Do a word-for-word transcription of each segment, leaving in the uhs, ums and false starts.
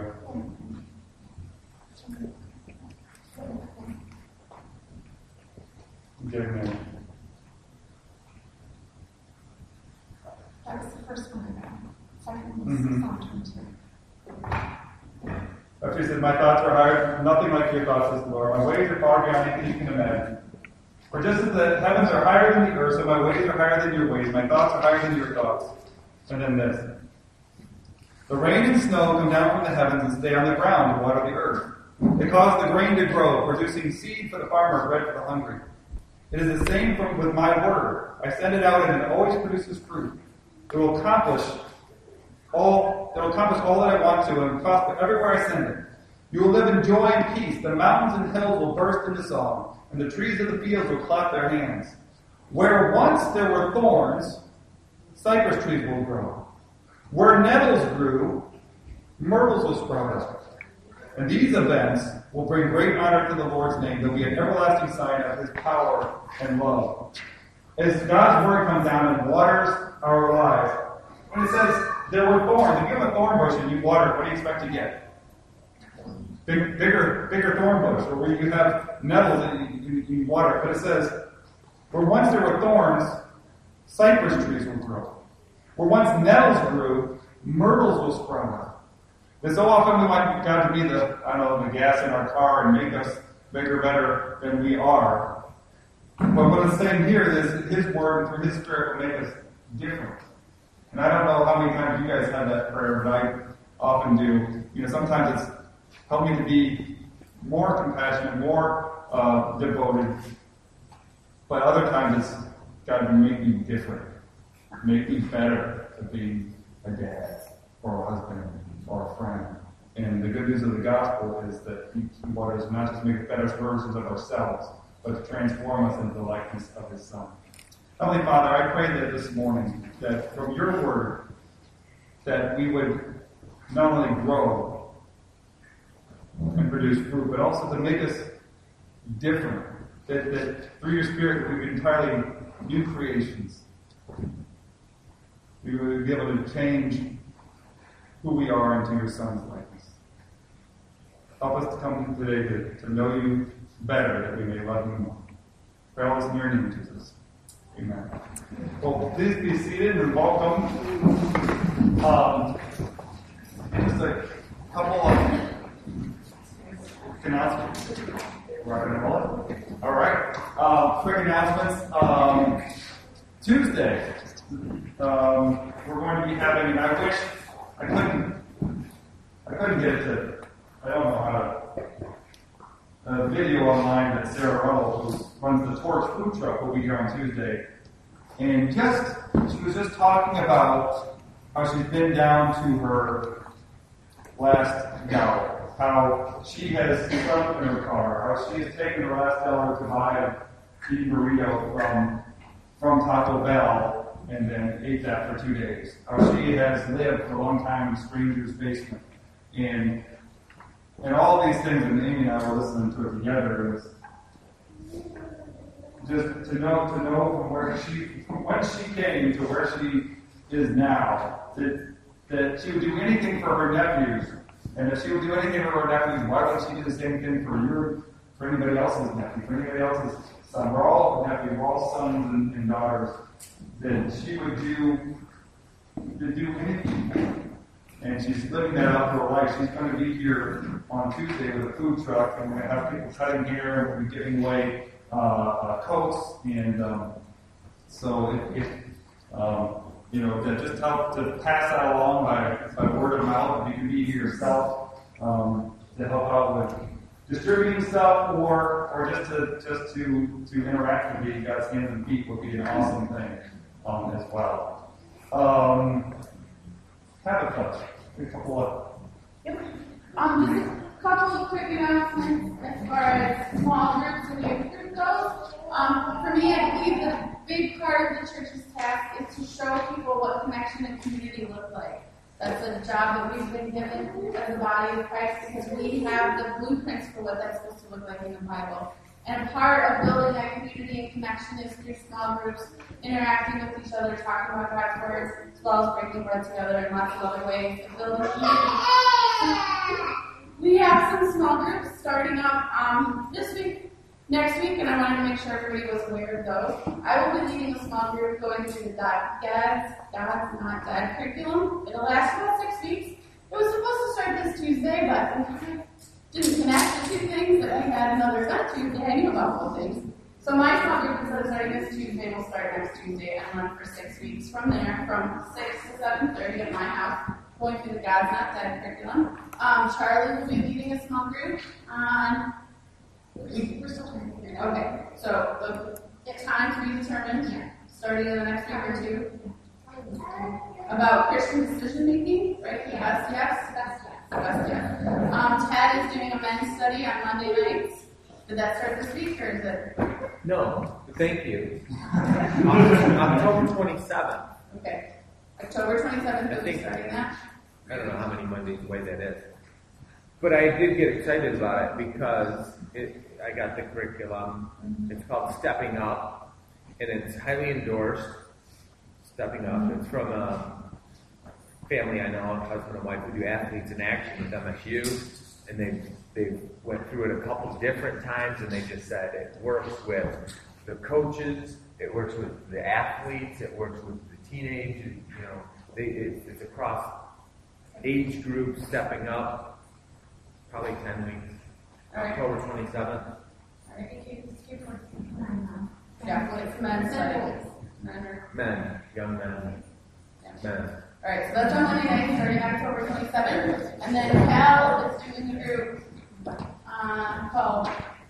go. Get a minute. That was the first one I got. Second was Mm-hmm. Psalm twenty-two. After he said, my thoughts are higher, nothing like your thoughts, says the Lord. My ways are far beyond anything you can imagine. For just as the heavens are higher than the earth, so my ways are higher than your ways. My thoughts are higher than your thoughts. And then this. The rain and snow come down from the heavens and stay on the ground and water the earth. They cause the grain to grow, producing seed for the farmer, bread for the hungry. It is the same from, with my word. I send it out and it always produces fruit. It will accomplish all, it will accomplish all that I want to and prosper everywhere I send it. You will live in joy and peace. The mountains and hills will burst into song, and the trees of the fields will clap their hands. Where once there were thorns, cypress trees will grow. Where nettles grew, myrtles will sprout up. And these events will bring great honor to the Lord's name. They'll be an everlasting sign of his power and love. As God's word comes down and waters our lives, when it says there were thorns, if you have a thorn bush and you water it, what do you expect to get? Big, bigger, bigger thorn bush, or where you have nettles and you, you, you water it. But it says, where once there were thorns, cypress trees will grow. Where once nettles grew, myrtles will sprout up. And so often we want God to be the, I don't know, the gas in our car and make us bigger, better than we are. But what it's saying here is his word through his spirit will make us different. And I don't know how many times you guys have that prayer, but I often do. You know, sometimes it's help me to be more compassionate, more uh, devoted. But other times it's God to make me different. Make me better to be a dad or a husband or a friend. And the good news of the gospel is that he waters not just make better versions of ourselves, but to transform us into the likeness of his Son. Heavenly Father, I pray that this morning, that from your word, that we would not only grow and produce fruit, but also to make us different. That, that through your Spirit, we would be entirely new creations. We would be able to change who we are into your Son's likeness. Help us to come today to, to know you better, that we may love you more. Pray all this in your name, Jesus. Amen. Well, please be seated and welcome. Um, just a couple of announcements. Right in a roll. All right. Uh, quick announcements. Um, Tuesday, um, we're going to be having, and I wish I couldn't, I couldn't get it to, I don't know how to, a video online that Sarah Ruddle, who runs the Torch Food Truck, will be here on Tuesday. And just, she was just talking about how she's been down to her last gout, how she has slept in her car, how she has taken her last dollar to buy a cheap burrito from, from Taco Bell and then ate that for two days. How she has lived for a long time in a stranger's basement. And and all these things, and Amy and I were listening to it together, it was just to know to know from where she from when she came to where she is now, that that she would do anything for her nephews. And if she would do anything for her nephews, why wouldn't she do the same thing for your, for anybody else's nephew, for anybody else's son? We're all nephews, we're all sons and, and daughters. That she would do to do anything. And she's living that out for her life. She's going to be here on Tuesday with a food truck, and we're going to have people cutting hair, and we'll be giving away uh, uh, coats, and um, so it, it um, you know, to just help to pass that along by, by word of mouth. If you can be here yourself um, to help out with distributing stuff, or or just to just to to interact with you, God's hands and feet would be an awesome thing um, as well. Um, have a touch. A couple of. Yep. Um, just a couple of quick announcements as far as small groups and youth group goes. Um, for me, I believe the big part of the church's task is to show people what connection and community look like. That's a job that we've been given as a body of Christ because we have the blueprints for what that's supposed to look like in the Bible. And part of building that community and connection is through small groups, interacting with each other, talking about God's words, as well as breaking bread together in lots of other ways, and building community. small groups starting up um, this week, next week, and I wanted to make sure everybody was aware of those. I will be leading a small group going through the God's, God's Not Dead curriculum. It'll last about six weeks. It was supposed to start this Tuesday, but we didn't connect the two things that we had another event Tuesday. I knew about both things. So my small group, instead of starting this Tuesday, will start next Tuesday and run for six weeks from there, from six to seven thirty at my house, going through the God's Not Dead curriculum. Um, Charlie will be leading a small group on, we're still trying to figure it out. Okay, so the time to be determined, starting in the next week or two, about Christian decision making, right? Yes, yes, yes, yes, yes. Um, Ted is doing a men's study on Monday nights. Did that start this week, or is it? No, thank you. October twenty-seventh. Okay. October twenty-seventh, I is we think- starting that? I don't know how many Mondays away that is. But I did get excited about it because it, I got the curriculum. It's called Stepping Up, and it's highly endorsed. Stepping Up. It's from a family I know, a husband and wife who do athletes in action with M S U, and they they went through it a couple different times, and they just said it works with the coaches, it works with the athletes, it works with the teenagers. You know, they, it, it's across age groups. Stepping Up, probably ten weeks. All right. October twenty-seventh. All right. Yeah, well, it's men's study. Men are- Men, young men, yeah. men. All right, so that's on Monday night, starting October twenty-seventh. And then Cal is doing a group uh, called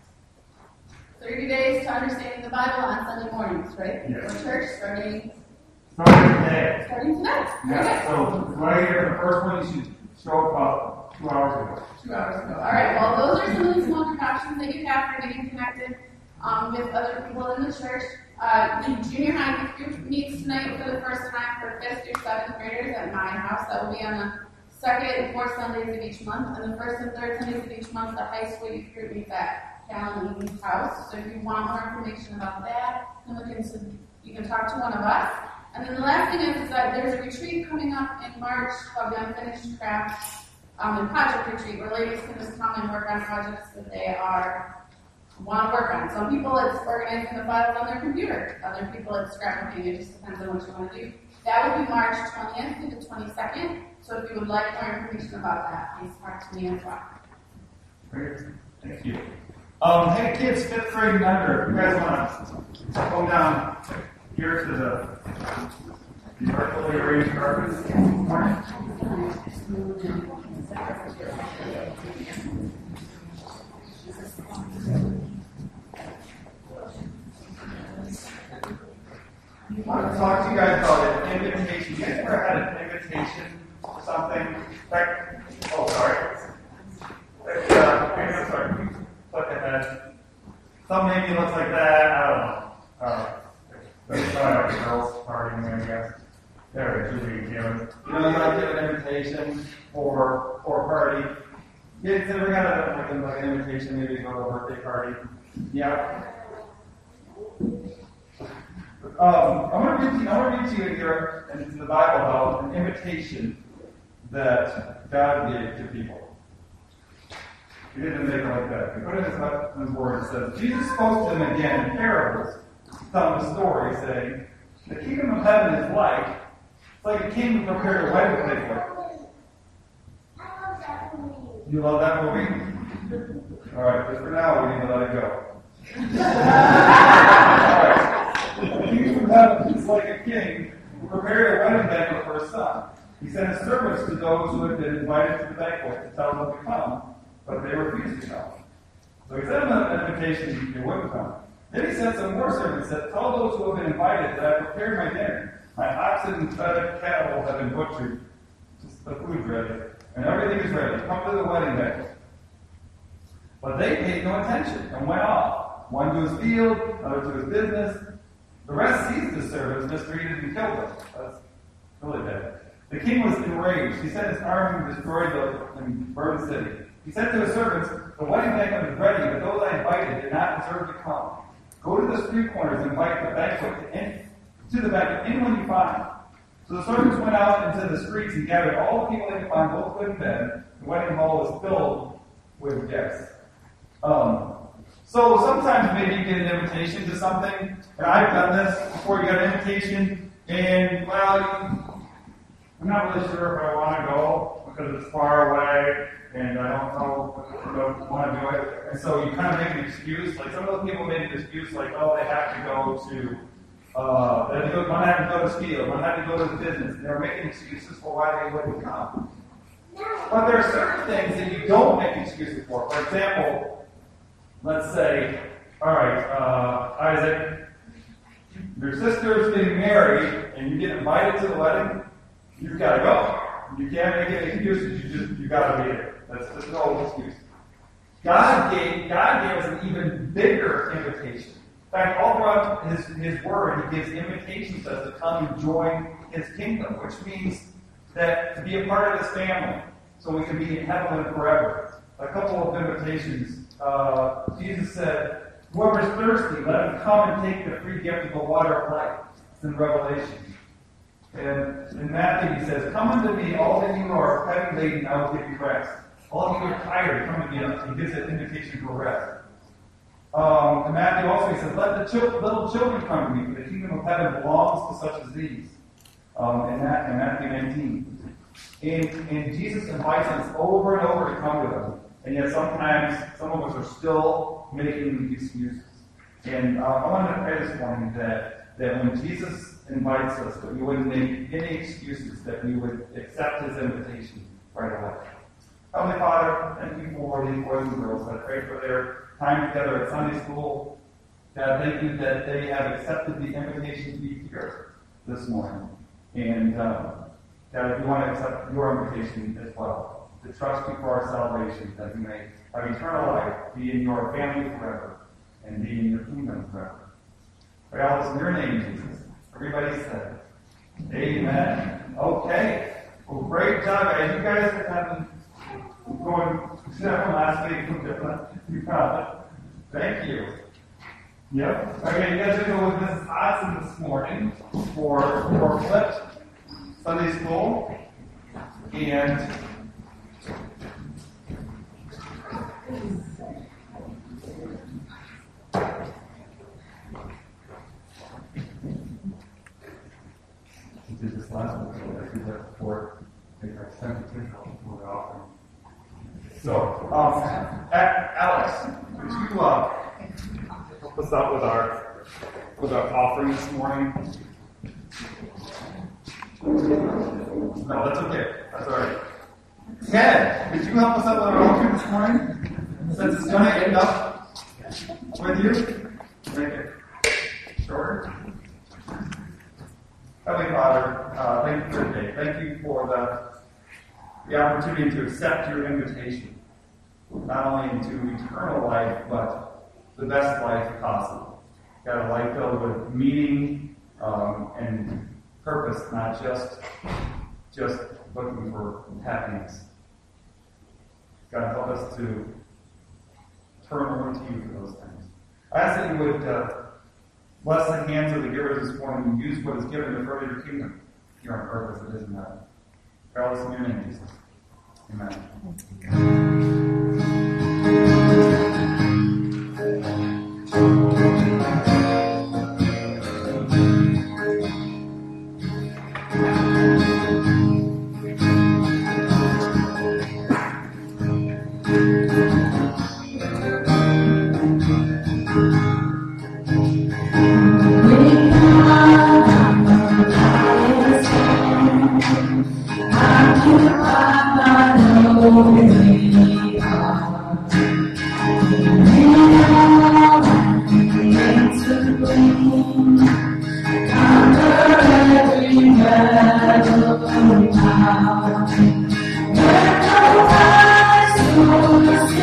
thirty days to Understanding the Bible on Sunday mornings, right? Yes. For church, starting, Starting today. starting tonight. Yeah, Okay. so right here, the first one, you should show up about two hours ago. Two hours ago. All right, well, those are some of the small group options that you have for getting connected um, with other people in the church. Uh, the junior high youth group meets tonight for the first time for fifth through seventh graders at my house. That will be on the second and fourth Sundays of each month. And the first and third Sundays of each month, the high school youth group meets at Cal and Eden's house. So if you want more information about that, then look into, you can talk to one of us. And then the last thing is, is that there's a retreat coming up in March called the Unfinished Craft um, and Project Retreat, where ladies can just come and work on projects that they are want to work on. Some people it's organizing the files on their computer. Other people it's scrapbooking. It just depends on what you want to do. That would be March twentieth through the twenty-second. So if you would like more information about that, please talk to me as well. Great, thank you. Um, hey kids, fifth grade and under, you guys want to go down here to the vertically arranged carpets? I want to talk to you guys about an invitation. You guys ever had an invitation or something? Like, oh, sorry. Like, uh, maybe I'm sorry. Can you click ahead? Some maybe looks like that. I don't know. Uh, it's probably like a girls' party, I guess. There it is. Usually you give it. You know, you like give an invitation for for a party. You guys ever had a, like, a, like an invitation maybe to go to a birthday party? Yeah. Um, I want to read to you, I want to read to you here in the Bible about an invitation that God gave to people. He didn't make it like that. He put it in his word. It says, Jesus spoke to them again in parables, telling the story, saying, the kingdom of heaven is like, it's like a king who prepared a wedding banquet. You love that movie? All right, just for now, we need to let it go. All right. The kingdom of heaven is like a king who prepared a wedding banquet for his son. He sent his servants to those who had been invited to the banquet to tell them to come, but they refused to come. So he sent them an invitation, they wouldn't come. Then he sent some more servants and said, tell those who have been invited that I prepared my dinner. My oxen and fed cattle have been butchered. The food's ready. And everything is ready. Come to the wedding banquet. But they paid no attention and went off. One to his field, another to his business. The rest seized the servants, mistreated and killed them. That's really bad. The king was enraged. He sent his army to destroy the and burn the city. He said to his servants, the wedding banquet is ready, but those I invited did not deserve to come. Go to the street corners and invite the banquet to, in, to the banquet anyone you find. So the servants went out into the streets and gathered all the people they could find, both good and bad. The wedding hall was filled with gifts. Um, so sometimes maybe you get an invitation to something, and I've done this before. You get an invitation, and well, I'm not really sure if I want to go because it's far away, and I don't know if I don't want to do it. And so you kind of make an excuse. Like some of the people make an excuse, like, oh, they have to go to, uh, they have to go, one had to go to ski, one had to go to the business. And they're making excuses for why they wouldn't come. But there are certain things that you don't make excuses for. For example, let's say, all right, uh, Isaac, your sister's getting married, and you get invited to the wedding. You've got to go. You can't make any excuses. You just you got to be there. That's there's no excuse. God gave God gave us an even bigger invitation. In fact, all throughout His His Word, He gives invitations to us to come and join His kingdom, which means that to be a part of His family, so we can be in heaven forever. A couple of invitations. Uh, Jesus said, "Whoever's thirsty, let him come and take the free gift of the water of life." It's in Revelation. And in Matthew he says, "Come unto me, all that you are heavy laden, I will give you rest. All of you are tired, come to me." He gives an invitation for rest. Um, in Matthew also he says, "Let the chil- little children come to me, for the kingdom of heaven belongs to such as these." Um, in, that, in Matthew nineteen. And, and Jesus invites us over and over to come to Him. And yet sometimes some of us are still making excuses. And uh, I wanted to pray this morning that, that when Jesus invites us, that we wouldn't make any excuses, that we would accept His invitation right away. Heavenly Father, thank you for these boys and girls. I pray for their time together at Sunday school. God, thank you that they have accepted the invitation to be here this morning. And um, God, if you want to accept your invitation as well, to trust you for our salvation, that we may have eternal life, be in your family forever, and be in your kingdom forever. Pray all this in your name, Jesus. Everybody said, amen. Okay. Well, great job, guys. You guys have been going seven last week. You found it. Thank you. Yep. Okay, you guys are going to go with Missus Hodson this morning for, for Flipped Sunday School. And did this last one, so I did that before I think I sent it to the offering. So, um, Alex, would you uh, help us out with our with our offering this morning? No, that's okay. That's all right. Ted, could you help us out with our offering this morning? Since it's going to end up with you, make it shorter. Heavenly Father, uh, thank you for today. Thank you for the, the opportunity to accept your invitation, not only into eternal life, but the best life possible. Got a life filled with meaning um, and purpose, not just just looking for happiness. God, help us to turn over to you for those things. I ask that you would uh, bless the hands of the givers this morning and use what is given to further your kingdom here on earth as it is in heaven. Pray all this in your name, Jesus. Amen. Thank you.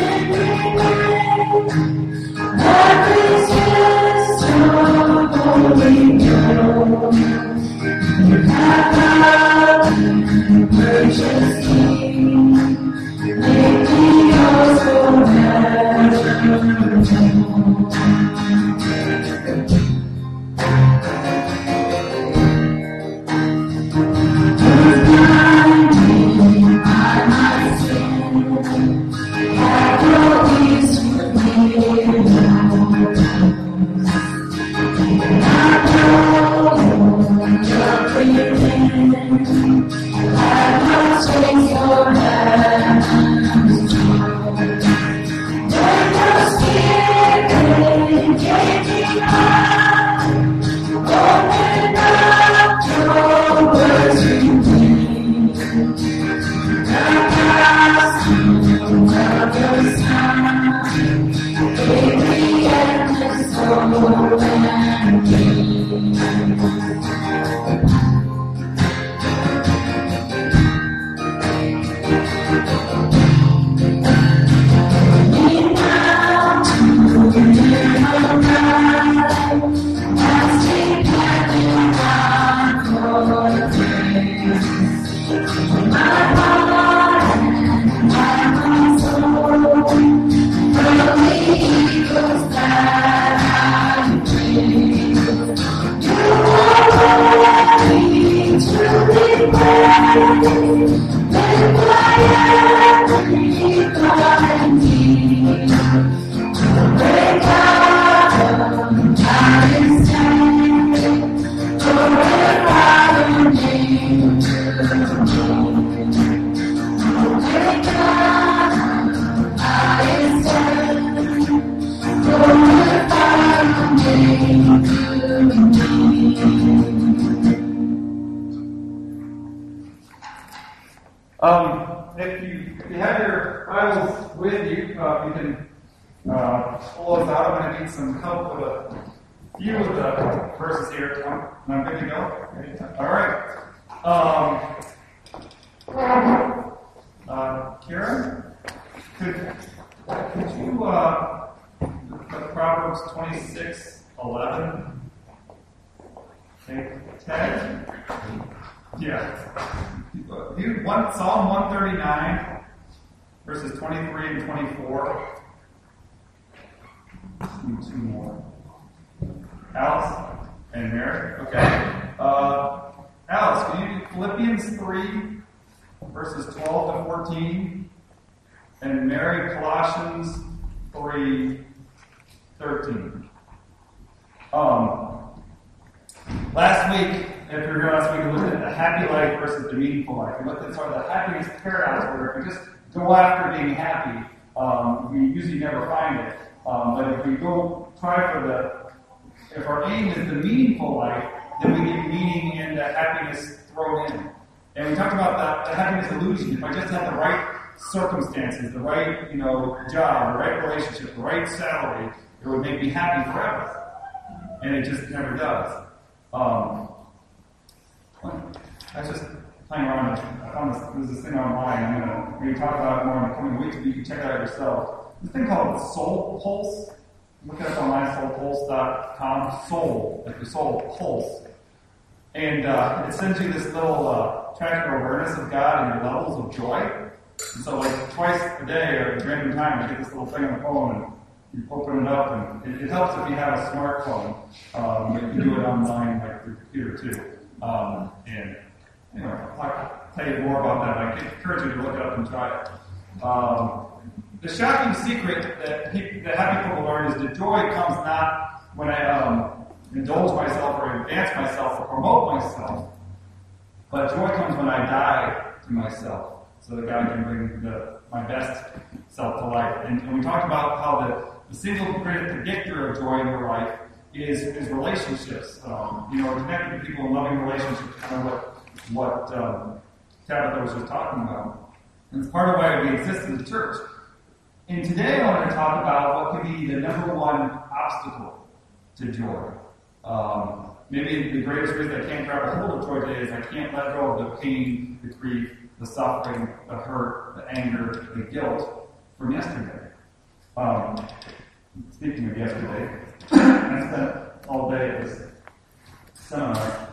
Um, if you, if you have your Bibles with you, uh, you can uh, pull those out. I'm going to need some help with a few of the verses here. Um, I'm good to go? All right. Um, uh, Karen, could, could you, uh, the Proverbs twenty-six eleven? Okay, Ted? Yeah. You, one, Psalm one thirty-nine, verses twenty-three and twenty-four. Need two more. Alice and Mary. Okay. Uh, Alice, can you do Philippians three, verses twelve to fourteen, and Mary Colossians three, thirteen. Um, last week, if you were here last week, we looked at the happy life versus the meaningful life. We looked at sort of the happiness paradox, where if we just go after being happy, um, we usually never find it. Um, but if we go try for the, if our aim is the meaningful life, then we get meaning and the happiness thrown in. And we talked about the, the happiness illusion. If I just had the right circumstances, the right, you know, job, the right relationship, the right salary, it would make me happy forever. And it just never does. Um, I was just playing around. I found this, there's this thing online. I'm going to maybe talk about it more in the coming weeks, but you can check it out yourself. This thing called Soul Pulse. Look it up online, soul pulse dot com. Soul, like the soul pulse. And uh, it sends you this little uh, track of awareness of God and your levels of joy. And so, like, twice a day or at random time, you get this little thing on the phone and you open it up, and it, it helps if you have a smartphone. Um, but you can do it online, like through the computer too. Um, and anyway, I'll tell you more about that. I encourage you to look it up and try it. Um, the shocking secret that, he, that happy people learn is that joy comes not when I um, indulge myself or advance myself or promote myself, but joy comes when I die to myself, so that God can bring the, my best self to life. And, and we talked about how the, the single greatest predictor of joy in your life is, is relationships. Um, you know, connecting to people and loving relationships, kind of what, what um, Tabitha was just talking about. And it's part of why we exist in the church. And today I want to talk about what could be the number one obstacle to joy. Um, maybe the greatest reason I can't grab a hold of joy today is I can't let go of the pain, the grief, the suffering, the hurt, the anger, the guilt from yesterday. Um, speaking of yesterday, I spent all day at this seminar.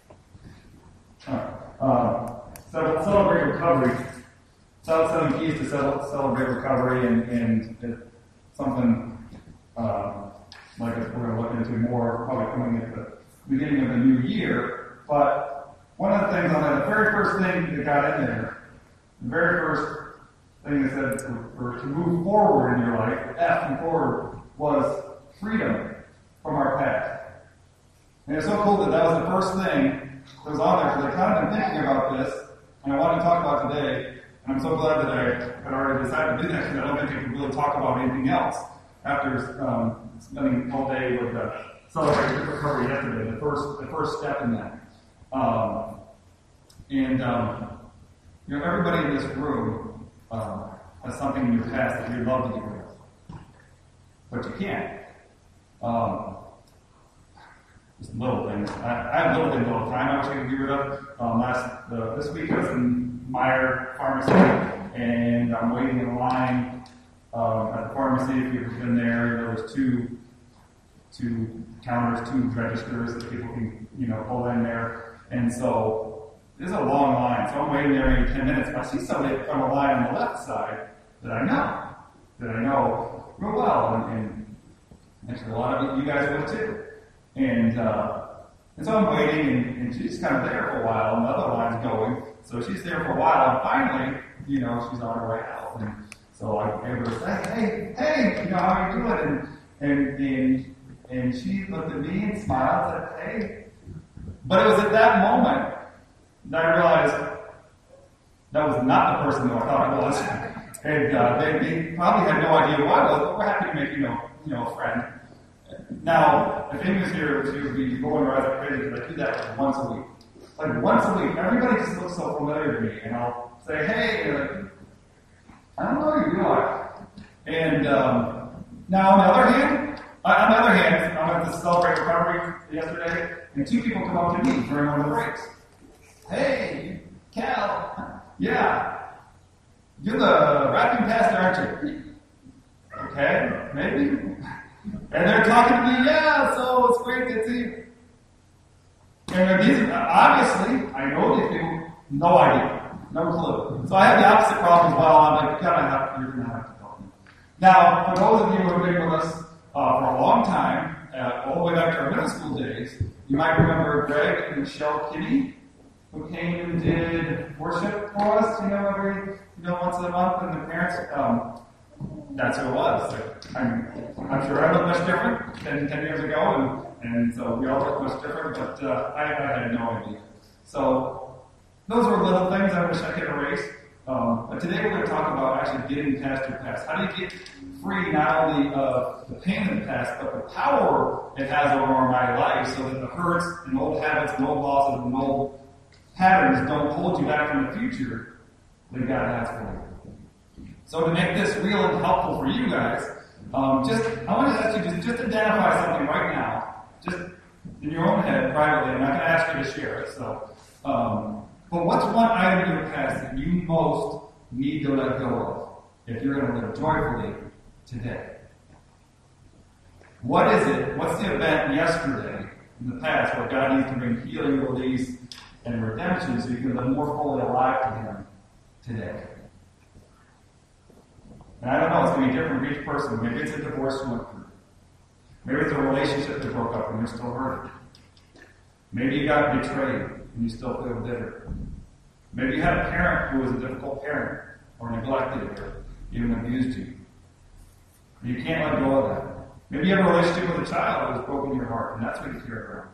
Uh, so celebrate recovery. So seven keys to celebrate recovery, and, and it's something uh, like we're going to look into more probably coming at the beginning of the new year. But one of the things on that, the very first thing that got in there, the very first thing that said for, for to move forward in your life, F and forward, was freedom from our past. And it's so cool that that was the first thing that was on there, because I kind of been thinking about this, and I want to talk about today. And I'm so glad that I had already decided to do that, because I don't think I could really talk about anything else after um, spending all day with the celebrating recovery yesterday. The first, the first step in that. Um, and um, you know, everybody in this room um, has something in your past that you'd love to get rid of, but you can't. Um, just little things. I, I have little things all the time I wish I could get rid of. Um, last uh, this week I was in Meyer Pharmacy, and I'm waiting in line um, at the pharmacy. If you've been there, you know, there's two two counters, two registers that people can, you know, pull in there. And so there's a long line. So I'm waiting there maybe ten minutes. But I see somebody from a line on the left side that I know, that I know real well, and, and actually a lot of you guys would too. And uh, and so I'm waiting, and, and she's kind of there for a while, and the other line's going. So she's there for a while, and finally, you know, she's on her way out. And so I gave her a say, hey, hey, you know, how are you doing? And, and, and, and she looked at me and smiled and said, hey. But it was at that moment that I realized that was not the person who I thought it was. And uh, they, they probably had no idea who I was, but we're happy to make, you know, you know, a friend. Now, if Amy was here, she would be going around like crazy because I do that like once a week. Like once a week, everybody just looks so familiar to me, and I'll say, hey, and like, I don't know who you are. And um, now, on the other hand, on the other hand, I went to celebrate recovery yesterday, and two people come up to me during one of the breaks. Hey, Cal, yeah, you're the rapping pastor, aren't you? Okay, maybe. And they're talking to me, yeah, so it's great to see you. And these, obviously, I know these people, no idea, no clue. So I have the opposite problem as well. I'm like, you gotta have, you're gonna have to tell me. Now, for those of you who have been with us uh, for a long time, uh, all the way back to our middle school days, you might remember Greg and Michelle Kinney, who came and did worship for us, you know, every, you know, once a month, and the parents, um, that's who it was. So I'm, I'm sure I look much different than ten years ago, and, and so we all look much different, but uh, I, I had no idea. So those were little things I wish I could erase. Um, but today we're going to talk about actually getting past your past. How do you get free not only of the pain of the past, but the power it has over my life so that the hurts and old habits and old losses and old patterns don't hold you back from the future that God has for you. So to make this real and helpful for you guys, um, just I want to ask you to just identify something right now, just in your own head, privately. I'm not going to ask you to share it. So, um, but what's one item in your past that you most need to let go of if you're going to live joyfully today? What is it? What's the event yesterday in the past where God needs to bring healing, release, and redemption so you can live more fully alive to Him today? And I don't know, it's going to be different for each person. Maybe it's a divorce you went through. Maybe it's a relationship that broke up and you're still hurting. Maybe you got betrayed and you still feel bitter. Maybe you had a parent who was a difficult parent or neglected or even abused you. You can't let go of that. Maybe you have a relationship with a child who has broken your heart, and that's what you carry around.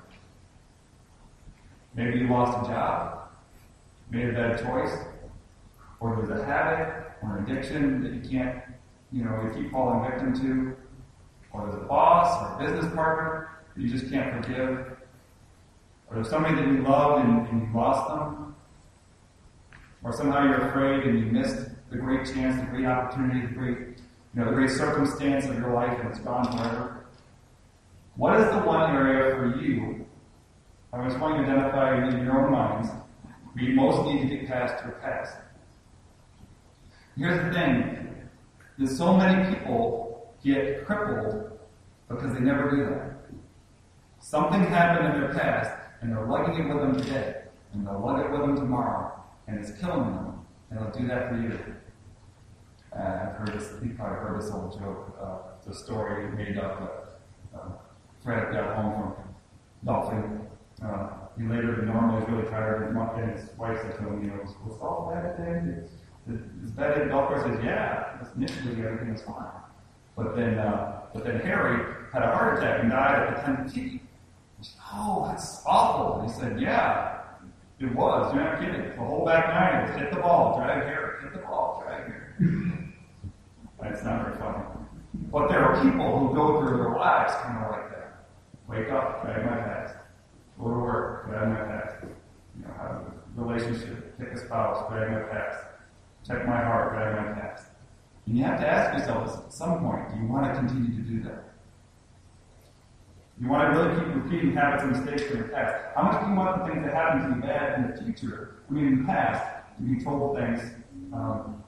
Maybe you lost a job, made a bad choice, or there's a habit or an addiction that you can't, you know, you keep falling victim to, or there's a boss or a business partner that you just can't forgive, or there's somebody that you loved and, and you lost them, or somehow you're afraid and you missed the great chance, the great opportunity, the great, you know, the great circumstance of your life and it's gone forever. What is the one area for you? I just want you to identify in your own minds where you most need to get past your past. Here's the thing. There's so many people get crippled because they never do that. Something happened in their past, and they're lugging it with them today, and they'll lug it with them tomorrow, and it's killing them, and they'll do that for you. Uh, I've heard this, you've probably heard this old joke, uh, the story made up, uh, uh, Fred got home from golfing. Uh, he later than normal, he was really tired, and his wife said to him, you know, was golf bad today? Is that it? Golf course says, yeah, initially everything was fine. But then, uh, but then Harry had a heart attack and died at the tenth tee. He said, oh, that's awful. And he said, yeah, it was. You're not kidding. The whole back nine was hit the ball, drag Harry, hit the ball, drag Harry. That's not very funny. But there are people who go through their lives kind of like that. Wake up, drag my past. Go to work, drag my past. You know, have a relationship, pick a spouse, drag my past. Check my heart, drag my past. And you have to ask yourself at some point, do you want to continue to do that? You want to really keep repeating habits and mistakes from your past. How much do you want the things that happen to you bad in the future, I mean in the past, to be told things um,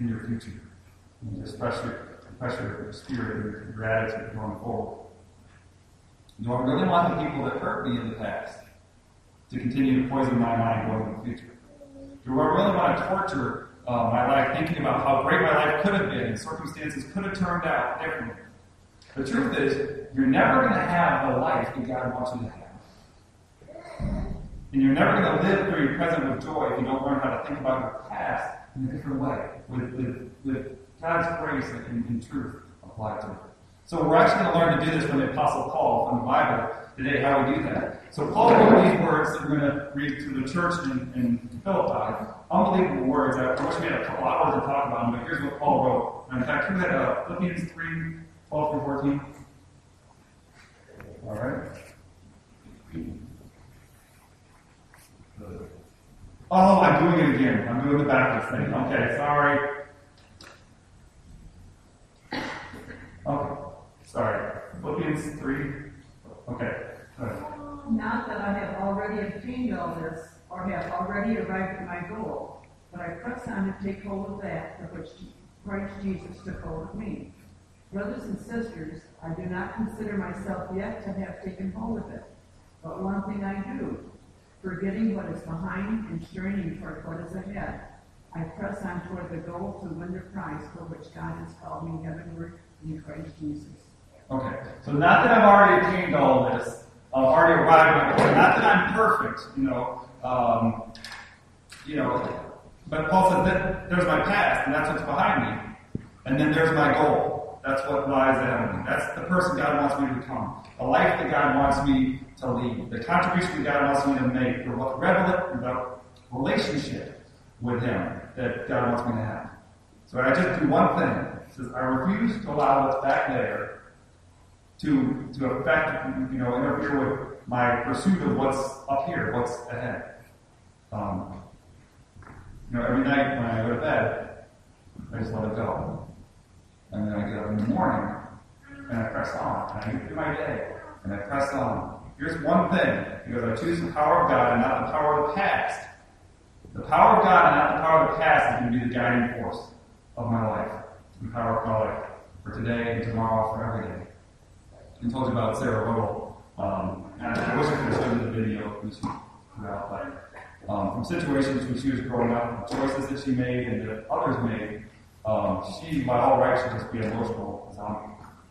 in your future. And just fresh your, fresh your spirit and your attitude going forward. Do I really want the people that hurt me in the past to continue to poison my mind going in the future? Do I really want to torture uh, my life thinking about how great my life could have been and circumstances could have turned out differently? The truth is, you're never going to have the life that God wants you to have. And you're never going to live through your present with joy if you don't learn how to think about your past in a different way, with, with, with God's grace and, and truth applied to it. So we're actually going to learn to do this from the Apostle Paul from the Bible today, how we do that. So Paul wrote these words that we're going to read to the church in, in Philippi. Unbelievable words. I wish we had a couple hours to talk about them, but here's what Paul wrote. And in fact, who had uh, Philippians three, twelve through fourteen? All right. Oh, I'm doing it again. I'm doing the backwards thing. Okay, sorry. Okay, sorry. Philippians three. Okay. Not that I have already obtained all this, or have already arrived at my goal, but I press on to take hold of that of which Christ Jesus took hold of me. Brothers and sisters, I do not consider myself yet to have taken hold of it. But one thing I do, forgetting what is behind and straining toward what is ahead, I press on toward the goal to win the prize for which God has called me heavenward in Christ Jesus. Okay, so not that I've already attained all this, I've already arrived at my goal, not that I'm perfect, you know, um, you know, but Paul said that there's my past, and that's what's behind me, and then there's my goal. That's what lies ahead of me. That's the person God wants me to become. The life that God wants me to lead. The contribution that God wants me to make. Or what the relationship with Him that God wants me to have. So I just do one thing. It says, I refuse to allow what's back there to, to affect, you know, interfere with my pursuit of what's up here, what's ahead. Um, you know, every night when I go to bed, I just let it go. And then I get up in the morning, and I press on, and I get through my day, and I press on. Here's one thing, because I choose the power of God and not the power of the past. The power of God and not the power of the past is going to be the guiding force of my life, the power of my life, for today and tomorrow, for every day. I told you about Sarah Little, um, and I wish I could have shown you the video that she put out, but um, from situations when she was growing up, the choices that she made and that others made, Um, she, by all rights, should just be emotional zombie.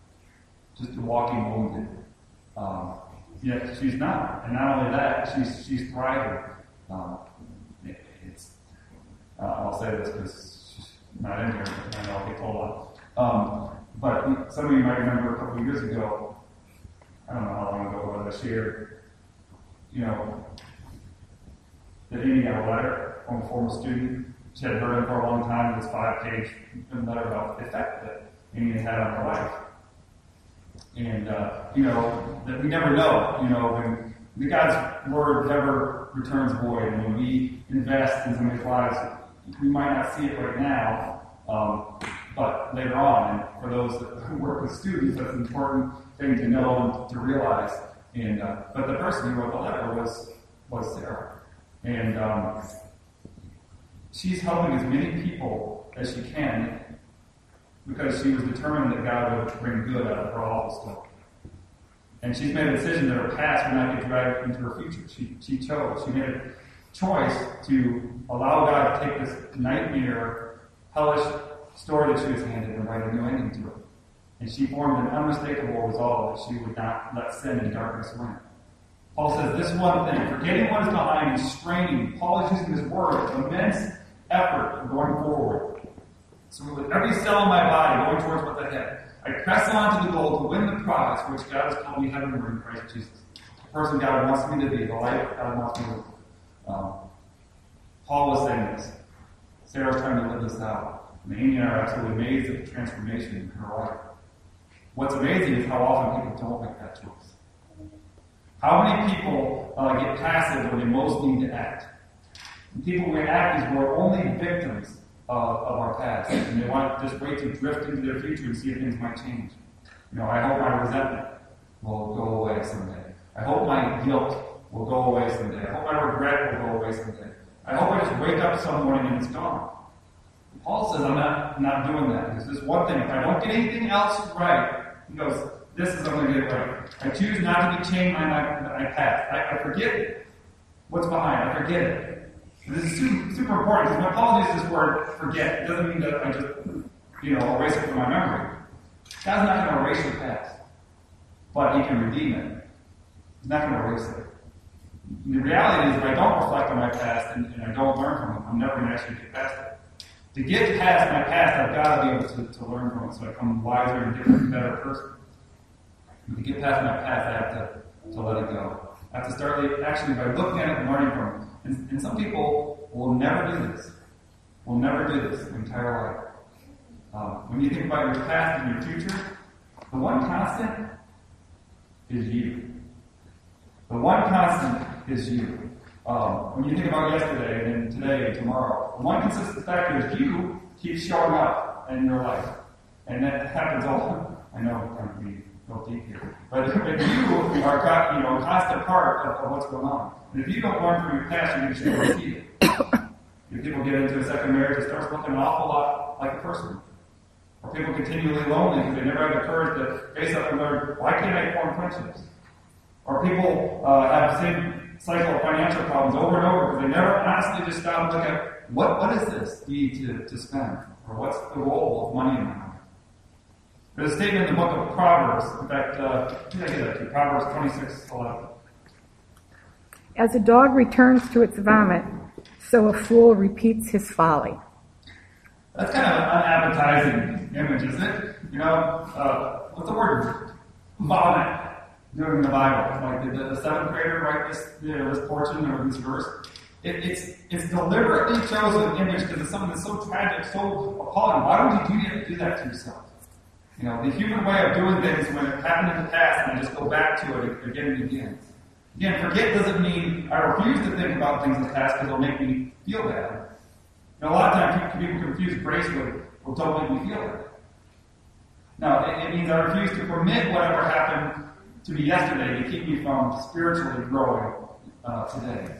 Just a walking wounded. Um, yet she's not. And not only that, she's she's thriving. Um, it, it's, uh, I'll say this because she's not in here, and I'll get told on. Um, but some of you might remember a couple of years ago, I don't know how long ago, but I shared, you know, that Amy got a letter from a former student. She had heard him for a long time, this five-page letter about the effect that Amy had on her life. And, uh, you know, that we never know, you know, when the God's word never returns void, and when we invest in somebody's lives, we might not see it right now, um, but later on, and for those who work with students, that's an important thing to know and to realize. And, uh, but the person who wrote the letter was, was Sarah. And, um, she's helping as many people as she can because she was determined that God would bring good out of her awful stuff. And she's made a decision that her past would not get dragged into her future. She she chose. She made a choice to allow God to take this nightmare, hellish story that she was handed and write a new ending to it. And she formed an unmistakable resolve that she would not let sin and darkness win. Paul says this one thing, forgetting what is behind and straining. Paul is using this word of immense effort going forward. So with every cell in my body going towards what's ahead, I press on to the goal to win the prize for which God has called me heavenward in Christ Jesus. The person God wants me to be, the life God wants me to live. Um, Paul was saying this. Sarah's trying to live this out. And Amy and I are absolutely amazed at the transformation in her life. What's amazing is how often people don't make that choice. How many people uh, get passive when they most need to act? And people react as we're only victims uh, of our past, and they want to just wait to drift into their future and see if things might change. You know, I hope my resentment will go away someday. I hope my guilt will go away someday. I hope my regret will go away someday. I hope I just wake up some morning and it's gone. Paul says, I'm not, not doing that. Because this one thing, if I don't get anything else right, he goes, this is I'm going to get right. I choose not to be chained by my, my past. I, I forget what's behind. I forget it. This is super, super important because when Paul uses this word forget, it doesn't mean that I just, you know, erase it from my memory. God's not going to erase your past, but He can redeem it. He's not going to erase it. The reality is, if I don't reflect on my past and, and I don't learn from it, I'm never going to actually get past it. To get past my past, I've got to be able to, to learn from it so I become wiser and different, better person. To get past my past, I have to, to let it go. I have to start actually by looking at it and learning from it. And, and some people will never do this. Will never do this their entire life. Um, when you think about your past and your future, the one constant is you. The one constant is you. Um, when you think about yesterday and today and tomorrow, the one consistent factor is you keep showing up in your life. And that happens all, I know I'm kind of being real deep here, but if you are you know, a constant part of, of what's going on. And if you don't learn from your past, you're going to never see it. If people get into a second marriage, it starts looking an awful lot like a person. Or people continually lonely because they never have the courage to face up and learn, why can't I form friendships? Or people uh, have the same cycle of financial problems over and over because they never honestly just stop and look at, what, what is this need to, to spend? Or what's the role of money in my life? There's a statement in the book of Proverbs. In fact, uh, who did I get that to? Proverbs twenty-six eleven. As a dog returns to its vomit, so a fool repeats his folly. That's kind of an unappetizing image, isn't it? You know, uh, what's the word? Vomit. Doing in the Bible, like did the, the seventh grader write this, you know, this portion or this verse? It, it's it's deliberately chosen image because it's something that's so tragic, so appalling. Why would you do that, do that to yourself? You know, the human way of doing things when it happened in the past and I just go back to it again and again. Again, forget doesn't mean I refuse to think about things in the past because it'll make me feel bad. You know, a lot of times people confuse grace with, well, don't make me feel bad. No, it, it means I refuse to permit whatever happened to me yesterday to keep me from spiritually growing uh, today.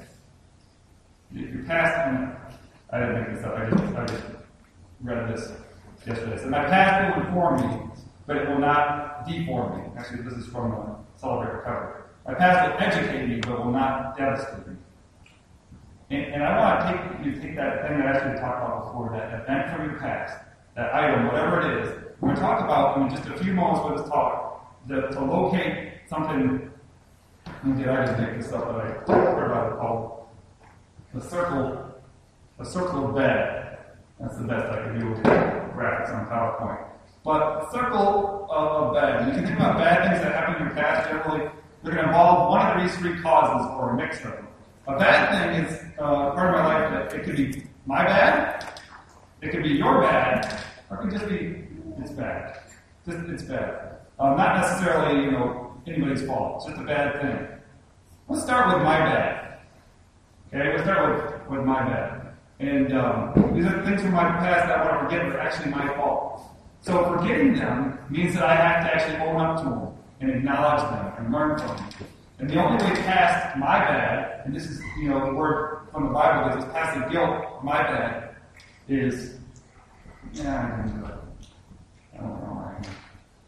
Your past, and I didn't make this up, I just, I just read this yesterday. So my past will inform me, but it will not deform me. Actually, this is from uh, Celebrate Recovery. My past will educate me, but will not devastate me. And, and I want to take you take that thing that I actually talked about before, that event from your past, that item, whatever it is. We're going to talk about in just a few moments with this talk, the, to locate something. Did I just make this up? But I heard about it called the circle, the circle of bed. That's the best I can do with graphics on PowerPoint. But circle of bed. You can think about bad things that happen in your past. Generally, they're going to involve one of these three causes or a mix of them. A bad thing is uh, part of my life that it could be my bad, it could be your bad, or it could just be it's bad. Just it's bad. Uh, not necessarily, you know, anybody's fault. It's just a bad thing. Let's start with my bad. Okay, let's start with, with my bad. And um, these are things from my past that I want to forget, but are actually my fault. So forgetting them means that I have to actually own up to them and acknowledge them and learn from them. And the only way past my bad, and this is, you know, the word from the Bible that is past the guilt, my bad, is, yeah, I can do it. I don't know. I can.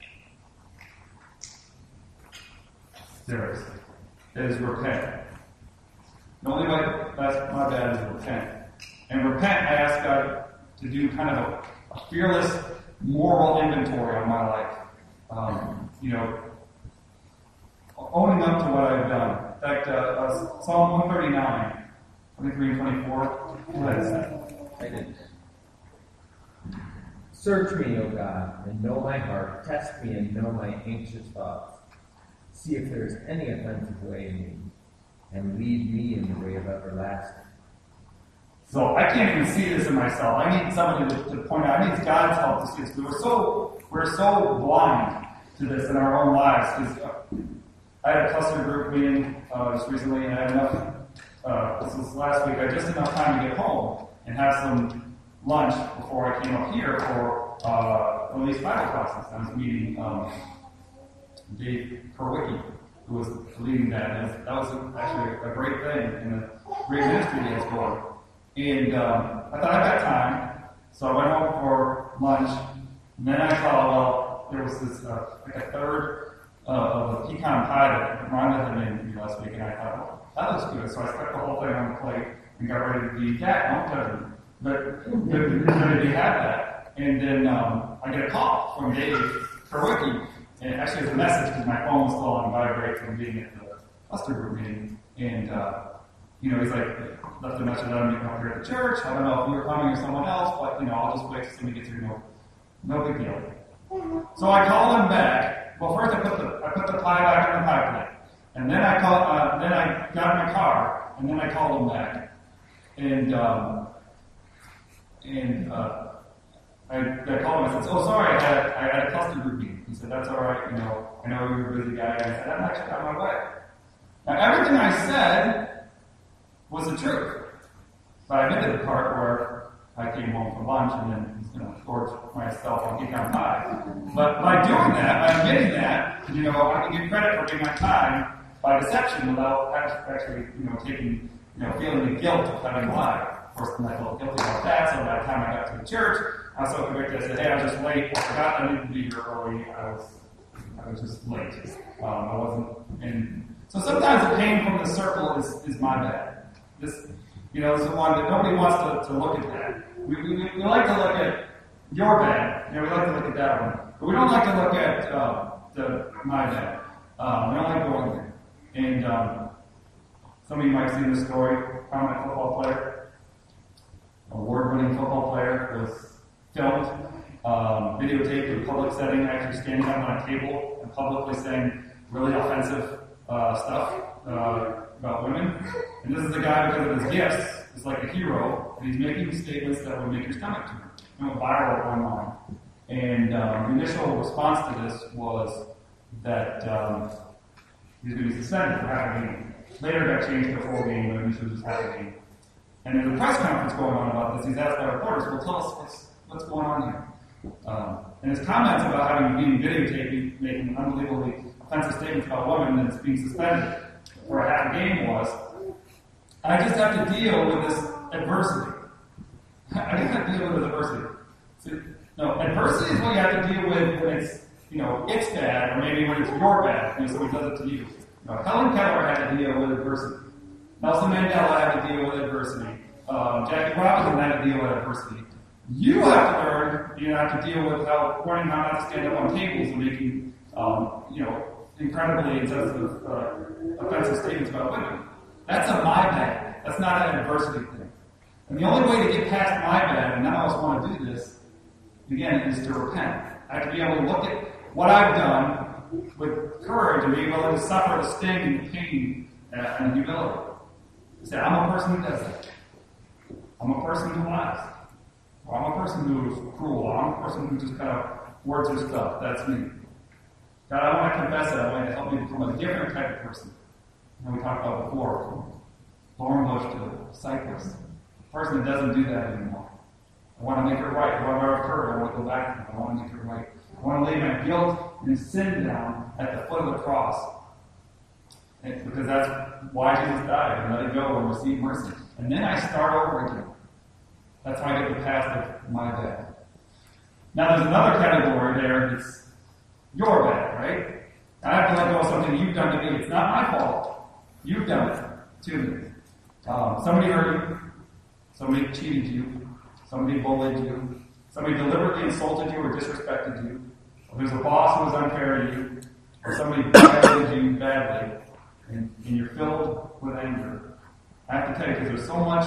Seriously. It is repent. The only way past my bad is repent. And repent, I ask God to do kind of a, a fearless moral inventory on my life. Um, you know, owning up to what I've done. In fact, uh, uh, Psalm one thirty-nine, twenty-three and twenty-four. Go ahead. I did. Search me, O God, and know my heart. Test me and know my anxious thoughts. See if there is any offensive way in me, and lead me in the way of everlasting. So I can't even see this in myself. I need somebody to, to point out. I need God's help to see this. We're so we're so blind to this in our own lives. Because uh, I had a cluster group meeting uh, just recently, and I had enough. Uh, this was last week. I had just enough time to get home and have some lunch before I came up here for uh, at least Bible classes. I was meeting um, Dave Kerwicki, who was leading that. And that was actually a great thing and a great ministry he has going. And um, I thought I've got time, So I went home for lunch, and then I saw, well, there was this, uh, like a third uh, of a pecan pie that Rhonda had made for me last week, and I thought, well, that looks good. So I stuck the whole thing on the plate and got ready to eat that. Don't touch it. But, but, but I did have that. And then um, I get a call from Dave Kerwicki, and actually it's a message because my phone was still on vibrate from being at the cluster group meeting. And, uh, you know, he's like, left a message that I'm meeting up here at the church. I don't know if you were coming or someone else, but, you know, I'll just wait till somebody gets here. No, no big deal. So I call him back. Well, first I put the I put the pie back in the pie plate, and then I call uh, then I got in my car, and then I called him back, and um, and uh, I, I called him. I said, "Oh, sorry, I had I had a cluster group meeting." He said, "That's all right. You know, I know you're a busy guy." And I said, "I'm actually on my way." Now everything I said was the truth, but I admitted the part where I came home for lunch and then, you know, gorged myself on pecan pie. But by doing that, by admitting that, you know, I can get credit for being on time by deception without actually, you know, taking, you know, feeling the guilt of having lied. Of course, then I felt guilty about that, so by the time I got to the church, I was so convicted, I said, hey, I was just late, I forgot I needed to be here early, I was, I was just late. Um, I wasn't, and so sometimes the pain from the circle is, is my bad. This, you know, this is one that nobody wants to, to look at that. We, we, we like to look at your bad. You know, we like to look at that one. But we don't like to look at uh, the my bad. Um, we don't like going there. And um, some of you might have seen this story. Prominent football player, award-winning football player, was filmed, um, videotaped in a public setting, actually standing up on a table and publicly saying really offensive uh, stuff uh, about women. And this is the guy, because of his gifts, is like a hero, and he's making statements that would make your stomach turn. It went viral online. And um, the initial response to this was that um, he was going to be suspended for half a game. Later got changed to a full game, but initially just half a game. And there's a press conference going on about this. He's asked by reporters, well, tell us what's, what's going on here. Um, and his comments about having being videotaped, making unbelievably offensive statements about women that's being suspended for a half a game was, I just have to deal with this adversity. I just have to deal with this adversity. So, no, adversity is what you have to deal with when it's, you know, it's bad, or maybe when it's your bad, you know, somebody does it to you. You know, Helen Keller had to deal with adversity. Nelson Mandela had to deal with adversity. Um, Jackie Robinson had to deal with adversity. You have to learn, you know, have to deal with how, learning how not to stand up on tables and making, um, you know, incredibly insensitive, uh, offensive statements about women. That's a my bad. That's not an adversity thing. And the only way to get past my bad, and none of us want to do this, again, is to repent. I have to be able to look at what I've done with courage and be willing to suffer the sting and the pain uh, and humility. Say, I'm a person who does that. I'm a person who lies. Or I'm a person who is cruel. Or I'm a person who just kind of words her stuff. That's me. God, I want to confess that. I want to help me become a different type of person. You know, we talked about before, from Thornbush to Cypress. A person that doesn't do that anymore. I want to make it right. Whatever I've heard, I want to go back to it. I want to make it right. I want to lay my guilt and sin down at the foot of the cross. And because that's why Jesus died, and let it go and receive mercy. And then I start over again. That's how I get the past of my bad. Now there's another category there that's your bad, right? I have to let go of something you've done to me. It's not my fault. You've done it to me. Um, somebody hurt you. Somebody cheated you. Somebody bullied you. Somebody deliberately insulted you or disrespected you. Or there's a boss who was unfair to you. Or somebody treated you badly. And, and you're filled with anger. I have to tell you, because there's so much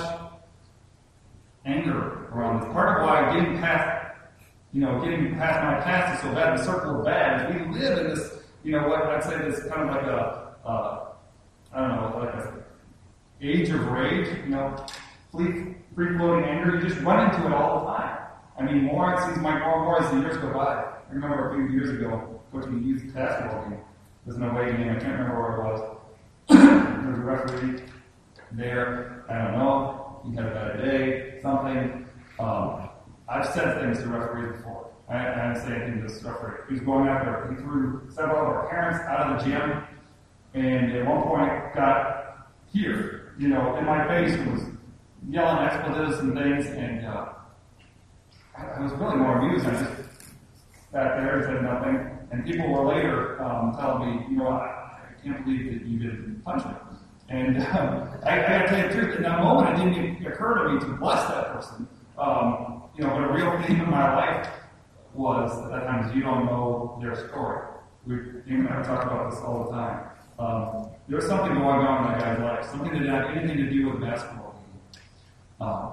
anger around this. Part of why getting past, you know, getting past my past is so bad, the circle of bad, is we live in this, you know, what I'd say this kind of like a, uh, I don't know, like a age of rage, you know, free, free-floating anger. You just run into it all the time. I mean, more it seems like more and more as the years go by. I remember a few years ago coaching a youth basketball game. It was an away game. I can't remember where it was. There was a referee there. I don't know. He had a bad day, something. Um, I've said things to referees before. I, I didn't say anything to this referee. He was going after, he threw several of our parents out of the gym, and at one point got here, you know, in my face, and was yelling expletives and things, and uh, I, I was really more amused. I just sat there and said nothing. And people were later um, telling me, you know, I, I can't believe that you didn't punch me. And um, I, I got to tell you the truth, in that moment, it didn't even occur to me to bless that person. Um, you know, but a real theme in my life was at that time is you don't know their story. We, you and I talk about this all the time. Um, there was something going on in that guy's life, something that didn't have anything to do with basketball. Um,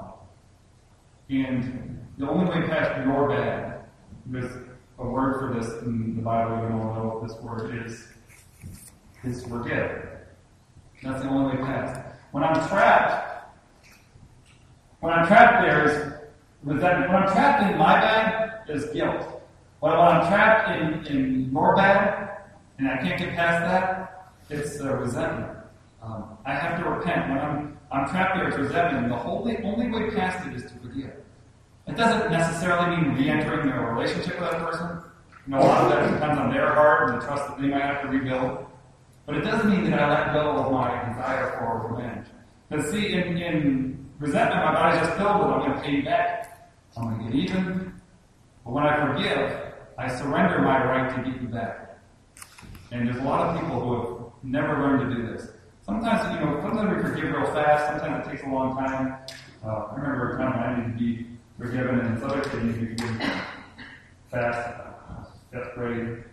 and the only way past your bad, there's a word for this in the Bible, we don't know what this word is, is forgive. That's the only way past. When I'm trapped, when I'm trapped there is resentment. When I'm trapped in my bad, is guilt. When I'm trapped in, in your bad, and I can't get past that, it's uh, resentment. Um, I have to repent. When I'm I'm trapped there, it's resentment. And the only, only way past it is to forgive. It doesn't necessarily mean re-entering a relationship with that person. You know, a lot of that depends on their heart and the trust that they might have to rebuild. But it doesn't mean that I let go of my desire for revenge. Because see, in, in resentment, my body's just filled with, I'm going to pay you back. I'm going to get even. But when I forgive, I surrender my right to get you back. And there's a lot of people who have never learned to do this. Sometimes, you know, sometimes we forgive real fast. Sometimes it takes a long time. Uh, I remember a time I needed to be forgiven, and this other kid needed to be forgiven fast. Uh, fifth grade.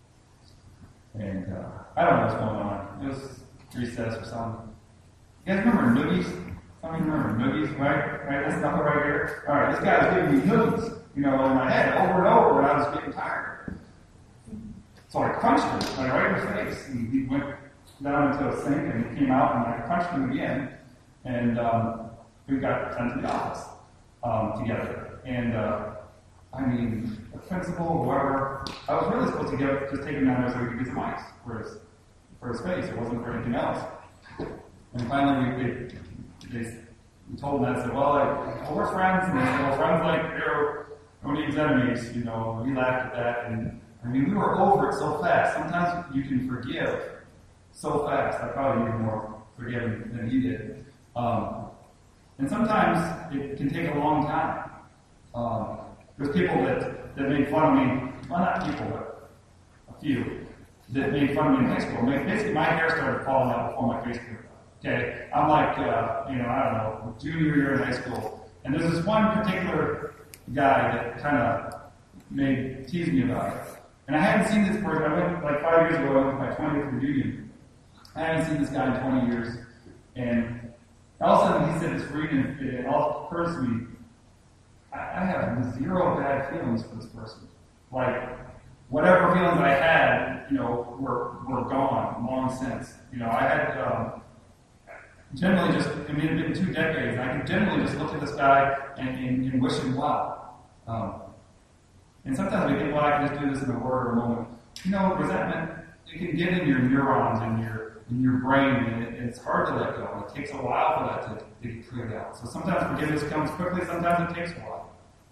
And uh, I don't know what's going on. It was recess or something. You guys remember noogies? Some of you remember noogies, right? Right, this knuckle right here. All right, this guy was giving me noogies, you know, in my head over and over, and I was getting tired. So I crunched him, like right in his face, and he went down into a sink, and he came out, and I crunched him again, and um, we got sent to the office um, together. And uh, I mean, the principal, whoever, I was really supposed to get, just take him down there so we could get some ice for his, for his face. It wasn't for anything else. And finally, we, they, they we told him that. I said, well, like, well, we're friends. And they said, well, friends like, they're no needs enemies, you know. We laughed at that. And, I mean, we were over it so fast. Sometimes you can forgive so fast. I probably even more forgiving than he did. Um, and sometimes it can take a long time. Um, There's people that, that made fun of me, well, not people, but a few, that made fun of me in high school. Basically, my hair started falling out before my face grew. Okay, I'm like, uh, you know, I don't know, junior year in high school. And there's this one particular guy that kind of made, teased me about it. And I hadn't seen this person, I went, like five years ago, I went to my twentieth reunion. I hadn't seen this guy in twenty years. And all of a sudden, he said this reading, and it all occurs to me, I have zero bad feelings for this person. Like, whatever feelings I had, you know, were were gone long since. You know, I had um, generally just, I mean, it had been two decades, and I could generally just look at this guy and, and, and wish him well. Um, and sometimes we think, well, I can just do this in a word or a moment. You know, resentment, it can get in your neurons and your in your brain, and, it, and it's hard to let go. It takes a while for that to, to get cleared out. So sometimes forgiveness comes quickly, sometimes it takes a while.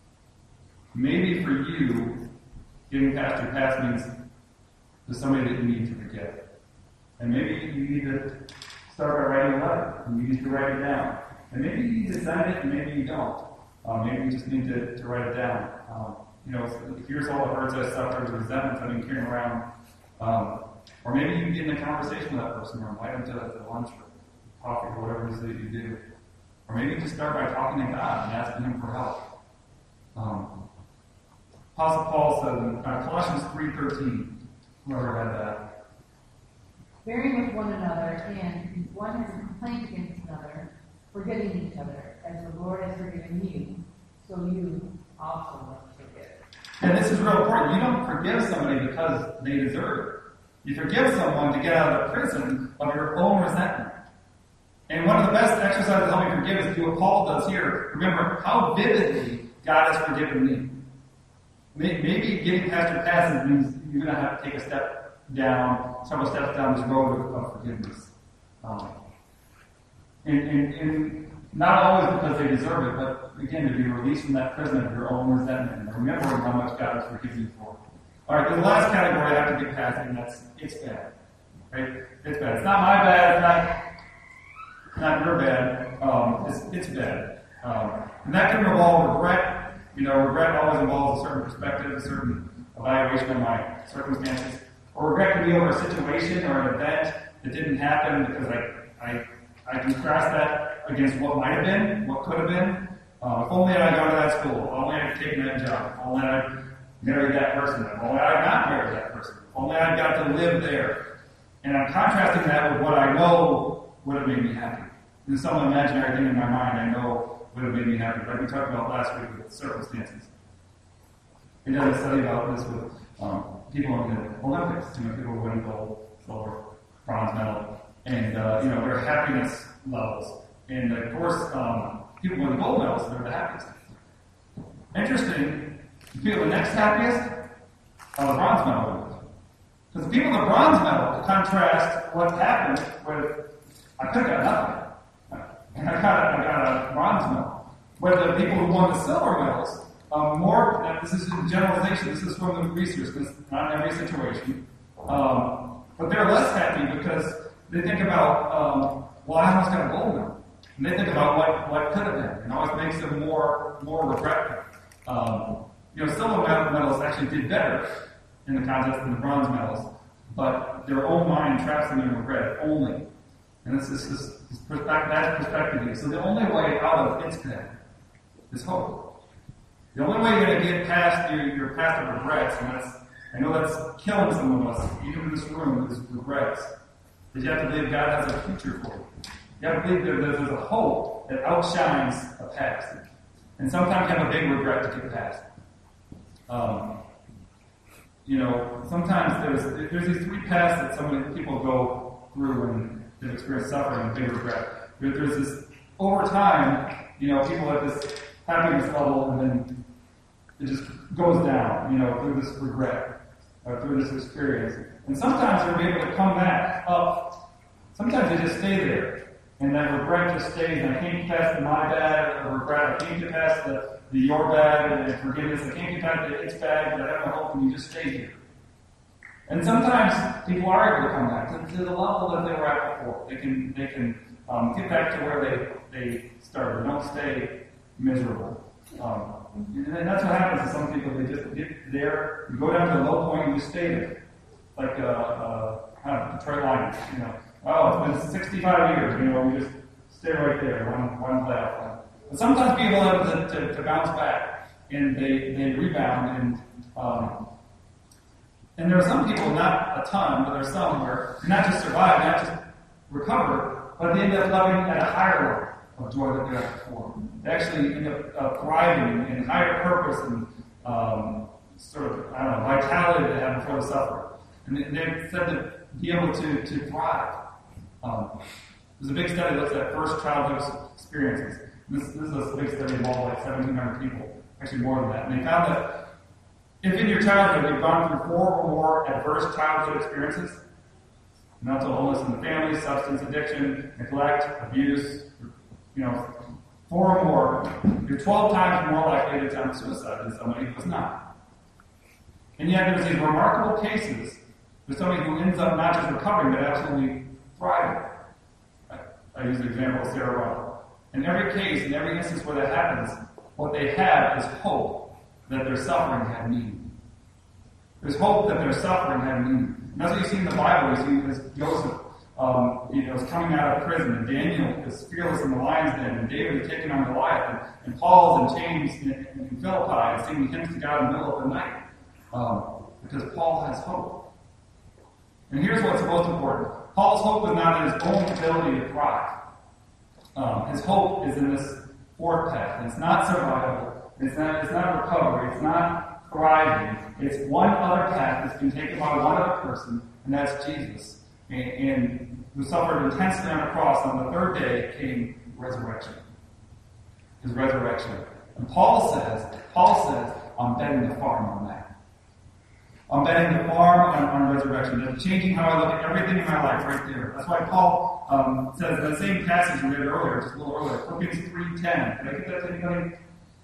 Maybe for you, getting past your past means there's somebody that you need to forget. And maybe you need to start by writing a letter, and you need to write it down. And maybe you need to send it, and maybe you don't. Uh, maybe you just need to, to write it down. Um, you know, here's all the hurts I suffered, the resentments I've been carrying around. Um, or maybe you get in a conversation with that person, or invite them to, to lunch or coffee or whatever it is that you do. Or maybe just start by talking to God and asking Him for help. Um, Apostle Paul says in uh, Colossians three thirteen, whoever had that. Bearing with one another, and if one has a complaint against another, forgiving each other, as the Lord has forgiven you, so you also must forgive. And this is real important. You don't forgive somebody because they deserve it. You forgive someone to get out of the prison of your own resentment. And one of the best exercises to help me forgive is to do what Paul does here. Remember how vividly God has forgiven me. Maybe getting past your past means you're going to have to take a step down, several steps down this road of, of forgiveness. Um, and, and, and not always because they deserve it, but again, to be released from that prison of your own resentment and remembering how much God has forgiven you for. All right, the last category I have to get past, and that's it's bad. Right? It's bad. It's not my bad. It's not, not your bad. Um, it's, it's bad. Um, and that can involve regret. You know, regret always involves a certain perspective, a certain evaluation of my circumstances. Or regret can be over a situation or an event that didn't happen because I, I, I contrast that against what might have been, what could have been. Uh, if only I had gone to that school, if only I had taken that job, if only I had married that person, if only I had not married that person, if only I had got to live there. And I'm contrasting that with what I know would have made me happy. There's some imaginary thing in my mind I know would have made me happy, like we talked about last week with circumstances. We did a study about this with um, people in the Olympics, you know, people who win gold, silver, bronze medal, and, uh, you know, their happiness levels. And, of course, um, people who win gold medals, they're the happiest. Interesting, the people the next happiest are the bronze medal winners. Because the people in the bronze medal contrast what's happened with, I could have got nothing. And I got, I got a bronze medal. Where the people who won the silver medals, um, more, this is a generalization, this is from the research, this is not in every situation, um, but they're less happy because they think about, um, well, I almost got a gold medal. And they think about what, what could have been. It always makes them more, more regretful. Um, you know, silver medals actually did better in the contest than the bronze medals, but their own mind traps them in regret only. And this is this, this perspective, that perspective here. So the only way out of its pit is hope. The only way you're going to get past your, your path of regrets, and that's, I know that's killing some of us, even in this room, is regrets, is you have to believe God has a future for you. You have to believe that there's a hope that outshines a past. And sometimes you have a big regret to get past. Um, you know, sometimes there's there's these three paths that so many people go through and they've experienced suffering and big regret. There, there's this, over time, you know, people have this happiness level and then it just goes down, you know, through this regret, or through this experience. And sometimes they're able to come back up. Sometimes they just stay there. And that regret just stays, and I can't get past the my bad, or regret, I can't get past the, the your bad, and forgiveness, I can't get past the it's bad, but I have no hope, and you just stay here. And sometimes people are able to come back to, to the level that they were at before. They can they can um, get back to where they, they started. They don't stay miserable. Um, and that's what happens to some people. They just get there, you go down to the low point, and you stay there. Like uh, uh, kind of Detroit Lions, you know. Oh, it's been sixty-five years, you know, we just stay right there, one, one playoff run. But sometimes people have to, to, to bounce back, and they, they rebound, and um, and there are some people, not a ton, but there are some where they not just survive, not just recover, but they end up living at a higher level of joy that they had before. They actually end up uh, thriving in higher purpose and um, sort of, I don't know, vitality they had before the suffering. And they, they said to be able to, to thrive. Um, there's a big study that looks at first childhood experiences. This, this is a big study involved like seventeen hundred people, actually more than that. And they found that if in your childhood you've gone through four or more adverse childhood experiences, mental illness in the family, substance addiction, neglect, abuse, you know, four or more, you're twelve times more likely to attempt suicide than somebody who was not. And yet there's these remarkable cases with somebody who ends up not just recovering, but absolutely thriving. I, I use the example of Sarah Russell. In every case, in every instance where that happens, what they have is hope that their suffering had meaning. There's hope that their suffering had meaning. And that's what you see in the Bible. You see as Joseph um, you know, is coming out of prison, and Daniel is fearless in the lion's den, and David is taking on Goliath, and, and Paul's in chains in, in Philippi and singing hymns to God in the middle of the night. Um, because Paul has hope. And here's what's most important. Paul's hope is not in his own ability to thrive. Um, his hope is in this fourth path. It's not survival. It's not, it's not recovery. It's not thriving. It's one other path that's been taken by one other person, and that's Jesus. And, and who suffered intensely on the cross. On the third day came resurrection. His resurrection. And Paul says, Paul says, I'm betting the farm on that. I'm betting the farm on, on resurrection. It's changing how I look at everything in my life right there. That's why Paul um, says the same passage we read earlier, just a little earlier, Philippians three ten. Did I get that to anybody?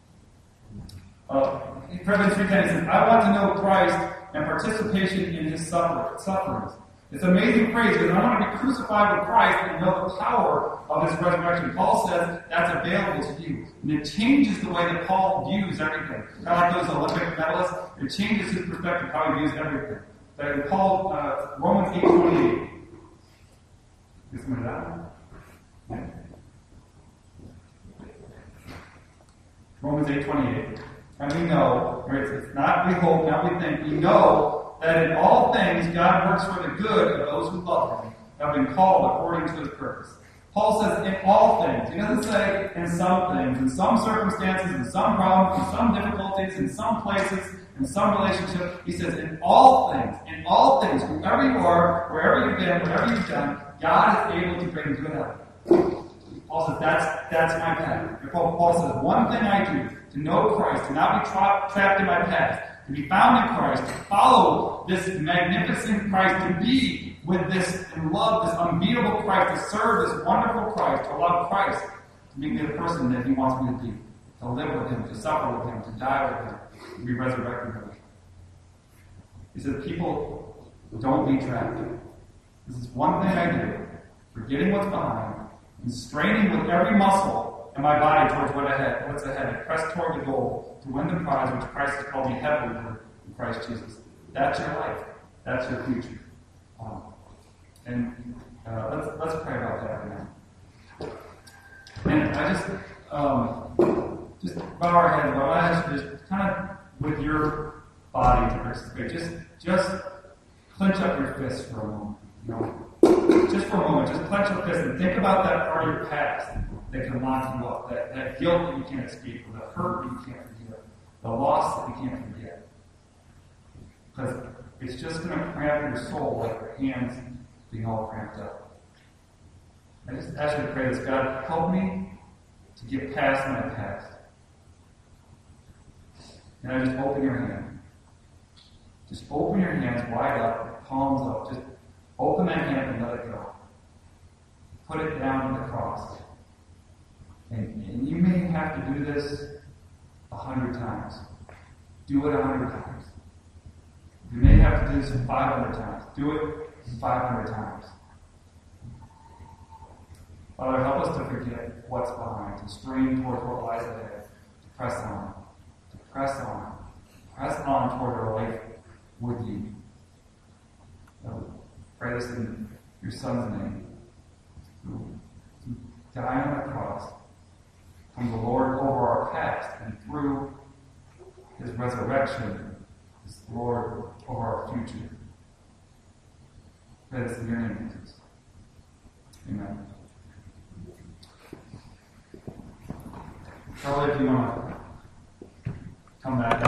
Uh, Philippians three ten, he says, I want to know Christ and participation in his suffer, sufferings, It's amazing praise because I want to be crucified with Christ and know the power of his resurrection. Paul says that's available to you. And it changes the way that Paul views everything. Kind of like those Olympic medalists, it changes his perspective, how he views everything. That Paul, uh, Romans eight twenty-eight. Is somebody that? Yeah. Romans eight twenty-eight. And we know, right, it's not we hope, not we think, we know that in all things God works for the good of those who love him, have been called according to his purpose. Paul says in all things. He doesn't say in some things, in some circumstances, in some problems, in some difficulties, in some places, in some relationships. He says in all things, in all things, wherever you are, wherever you've been, whatever you've done, God is able to bring good out. Paul says that's, that's my path. Paul, Paul says one thing I do, to know Christ, to not be tra- trapped in my past, to be found in Christ, to follow this magnificent Christ, to be with this and love this unbeatable Christ, to serve this wonderful Christ, to love Christ, to make me the person that he wants me to be, to live with him, to suffer with him, to die with him, to be resurrected with him. He said, people, don't be trapped. This is one thing I do, forgetting what's behind, and straining with every muscle in my body towards what ahead, what's ahead, and press toward the goal to win the prize which Christ has called me heavenly for in Christ Jesus. That's your life. That's your future. Um, and uh, let's let's pray about that right now. And I just um, just bow our heads. Bow our heads, just kind of with your body to participate. Just just clench up your fists for a moment. You know. Just for a moment, just clench your fist and think about that part of your past that can lock you up, that, that guilt that you can't escape, or the hurt that you can't forget, the loss that you can't forget. Because it's just going to cramp your soul like your hands being all cramped up. I just ask you to pray this. God, help me to get past my past. And I just open your hand. Just open your hands wide up, palms up. Just open that hand and let it go. Put it down to the cross. And, and you may have to do this a hundred times. Do it a hundred times. You may have to do this five hundred times. Do it five hundred times. Father, help us to forget what's behind, to strain towards what lies ahead, to press on, to press on, press on toward our life with you. So, pray this in your Son's name, who died on the cross, from the Lord over our past, and through his resurrection, is Lord over our future. Pray this in your name, Jesus. Amen. Charlie, if you want to come back.